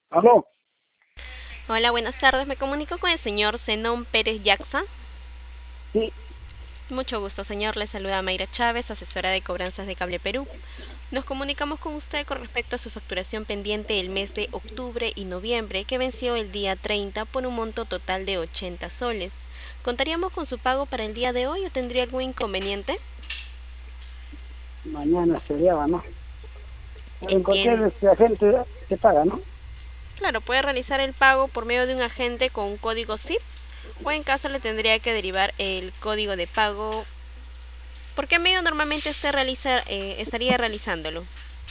Aló, Hola, buenas tardes. Me comunico con el señor Zenón Pérez Yaxa. sí, Mucho gusto, señor. Le saluda Mayra Chávez, asesora de cobranzas de Cable Perú. Nos comunicamos con usted con respecto a su facturación pendiente el mes de octubre y noviembre, que venció el día 30 por un monto total de 80 soles. ¿Contaríamos con su pago para el día de hoy o tendría algún inconveniente? mañana feriado, ¿no? En cualquier Entiendo. agente se paga, ¿no? Claro, puede realizar el pago por medio de un agente con un código SIP o en caso le tendría que derivar el código de pago. ¿Por qué medio normalmente usted estaría realizándolo?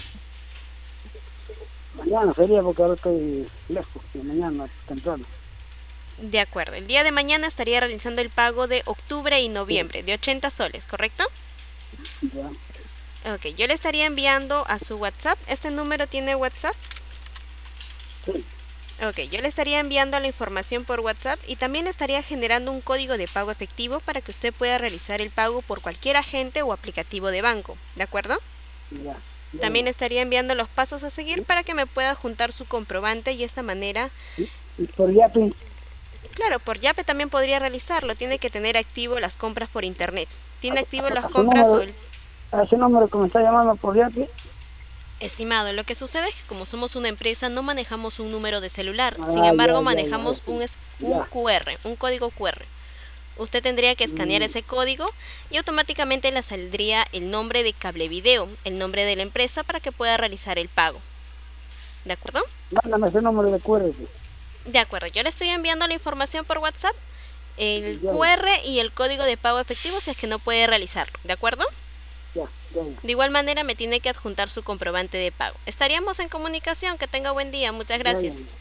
Mañana sería porque ahora estoy lejos, y mañana temprano. De acuerdo, el día de mañana estaría realizando el pago de octubre y Sí, noviembre de 80 soles, ¿correcto? ya, Ok, yo le estaría enviando a su WhatsApp. ¿Este número tiene WhatsApp? sí, Ok, yo le estaría enviando la información por WhatsApp y también le estaría generando un código de pago efectivo para que usted pueda realizar el pago por cualquier agente o aplicativo de banco, ¿de acuerdo? ya, También bueno. estaría enviando los pasos a seguir Y, para que me pueda juntar su comprobante y de esta manera, y por Yapi, claro, por Yape también podría realizarlo. Tiene que tener activo las compras por internet. ¿Tiene activo las a su compras o número, el a ese número que me está llamando por Yapi, estimado? Lo que sucede es que como somos una empresa no manejamos un número de celular, sin ah, ya, embargo ya, ya, manejamos un ya, QR, un código QR. Usted tendría que escanear mm, ese código y automáticamente le saldría el nombre de Cablevideo, el nombre de la empresa para que pueda realizar el pago. ¿De acuerdo? mándame ese número de QR, De acuerdo, yo le estoy enviando la información por WhatsApp, el ya, ya, QR y el código de pago efectivo si es que no puede realizarlo. ¿De acuerdo? ya, ya, ya. De igual manera me tiene que adjuntar su comprobante de pago. Estaríamos en comunicación. Que tenga buen día. Muchas Ya, gracias. ya.